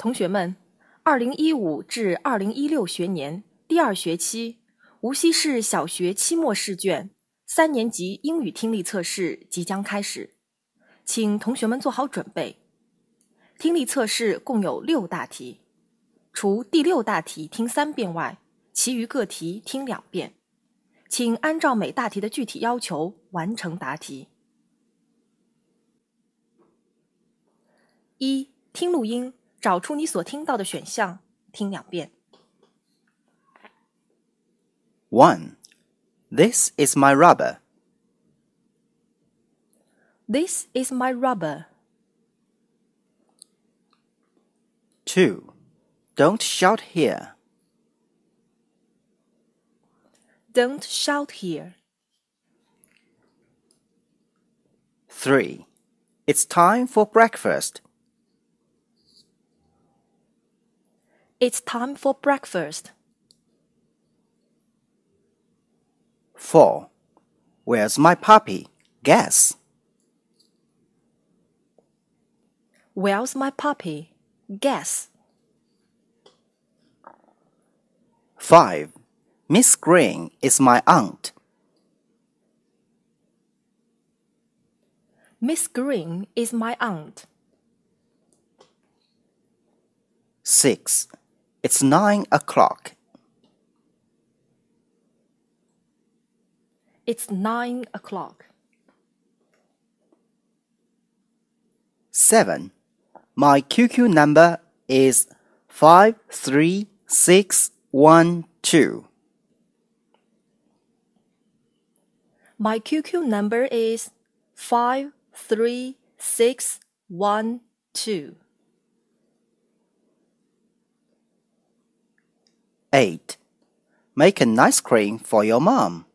同学们，2015至2016学年第2学期无锡市小学期末试卷3年级英语听力测试即将开始，请同学们做好准备。听力测试共有6大题，除第6大题听3遍外，其余各题听2遍。请按照每大题的具体要求完成答题。1. 听录音，找出你所听到的选项，听2遍。 1. This is my rubber. This is my rubber. 2. Don't shout here. Don't shout here. 3. It's time for breakfast. It's time for breakfast. 4. Where's my puppy? Guess. Where's my puppy? Guess. 5. Miss Green is my aunt. Miss Green is my aunt. 6. It's 9 o'clock. It's 9 o'clock. 7. My QQ number is 53612. My QQ number is 53612. 8. Make an ice cream for your mom.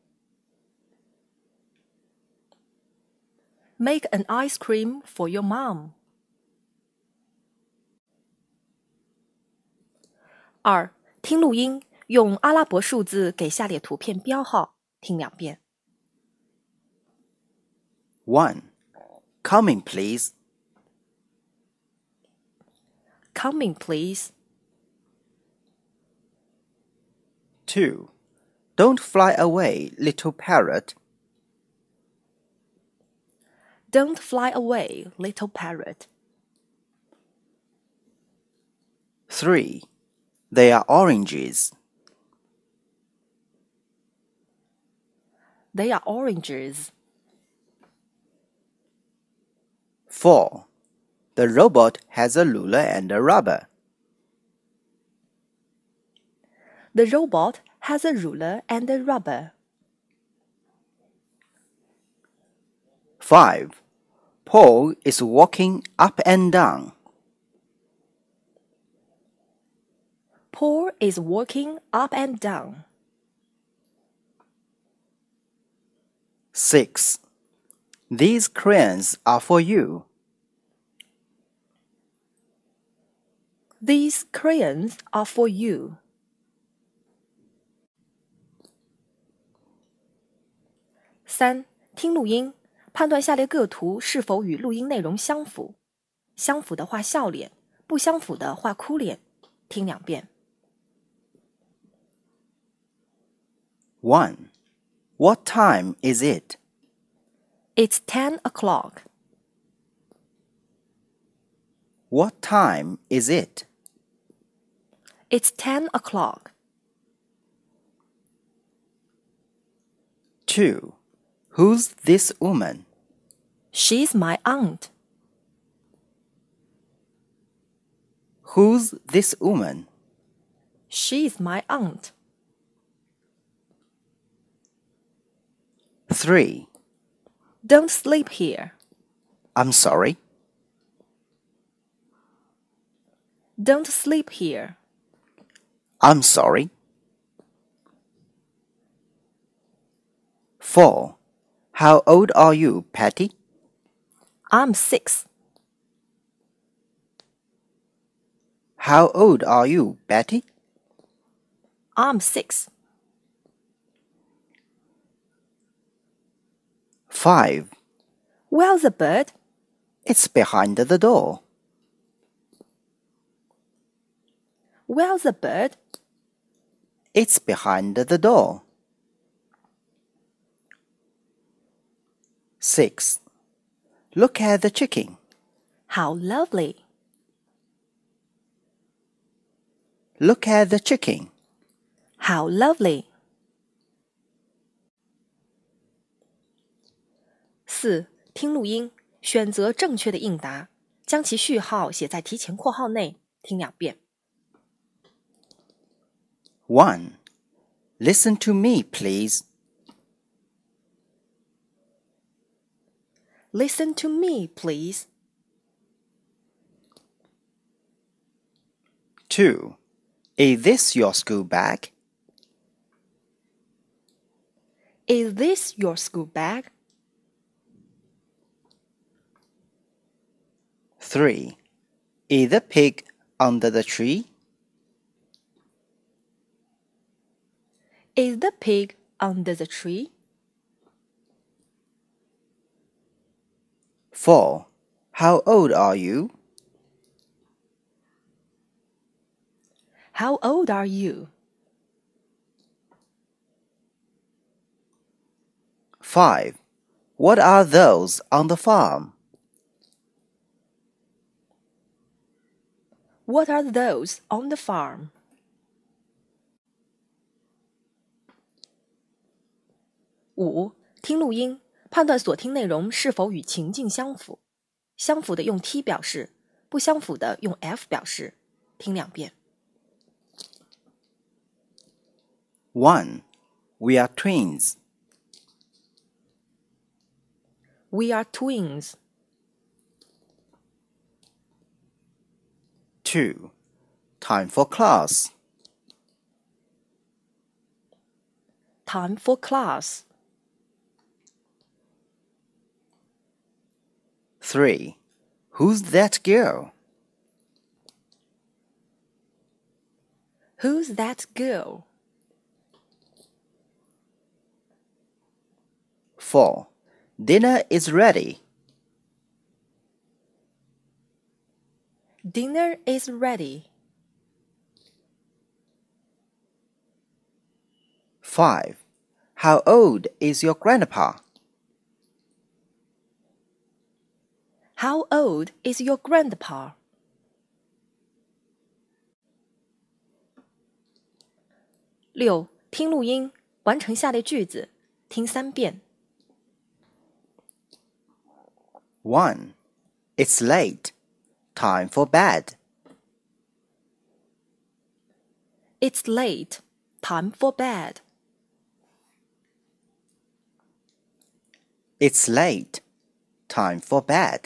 Make an ice cream for your mom. 2. 听录音，用阿拉伯数字给下列图片标号，听2遍。 1. Coming, please. Coming, please. 2. Don't fly away, little parrot. Don't fly away, little parrot. 3. They are oranges. They are oranges. 4. The robot has a ruler and a rubber. The robot has a ruler and a rubber. 5. Paul is walking up and down. Paul is walking up and down. 6. These crayons are for you. These crayons are for you. 3. 听录音，判断下列各图是否与录音内容相符。相符的画笑脸，不相符的画哭脸。听2遍。 1. What time is it? It's 10 o'clock. What time is it? It's 10 o'clock. 2. Who's this woman? She's my aunt. Who's this woman? She's my aunt. 3. Don't sleep here. I'm sorry. Don't sleep here. I'm sorry. 4. How old are you, Patty? I'm 6. How old are you, Betty? I'm 6. 5. Where's the bird? It's behind the door. Where's the bird? It's behind the door. 6. Look at the chicken. How lovely. Look at the chicken. How lovely. 4. 听录音，选择正确的应答，将其序号写在提前括号内，听2遍。 1. Listen to me, please. Listen to me, please. 2. Is this your school bag? Is this your school bag? 3. Is the pig under the tree? Is the pig under the tree? 4. How old are you? How old are you? 5. What are those on the farm? What are those on the farm? 5. 听录音，判断所听内容是否与情境相符。相符的用 T 表示，不相符的用 F 表示。听2遍。 1. We are twins. We are twins. 2. Time for class. Time for class. 3. Who's that girl? Who's that girl? 4. Dinner is ready. Dinner is ready. 5. How old is your grandpa? How old is your grandpa? 6. 听录音，完成下列句子，听3遍。 1. It's late. Time for bed. It's late. Time for bed. It's late. Time for bed.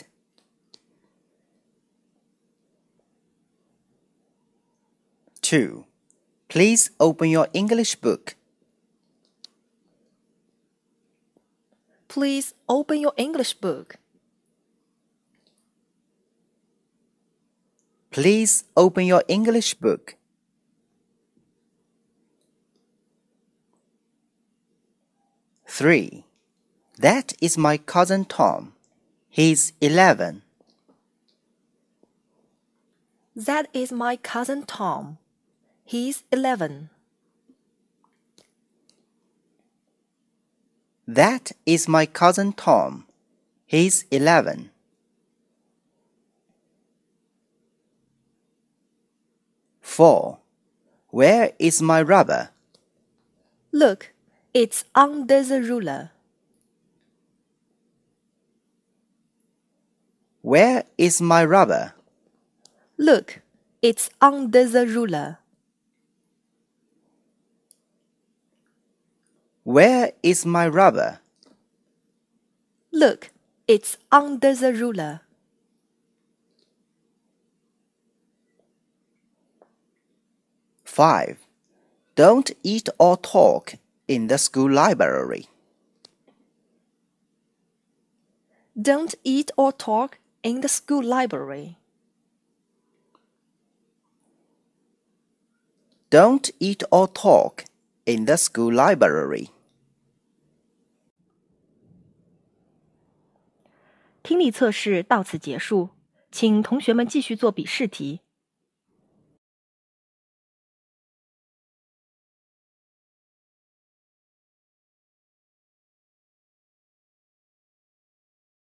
2. Please open your English book. Please open your English book. Please open your English book. 3. That is my cousin Tom. He's 11. That is my cousin Tom. He's 11. That is my cousin Tom. He's 11. 4. Where is my rubber? Look, it's under the ruler. Where is my rubber? Look, it's under the ruler. Where is my rubber? Look, it's under the ruler. 5. Don't eat or talk in the school library. Don't eat or talk in the school library. Don't eat or talk in the school library. 听力测试到此结束，请同学们继续做笔试题，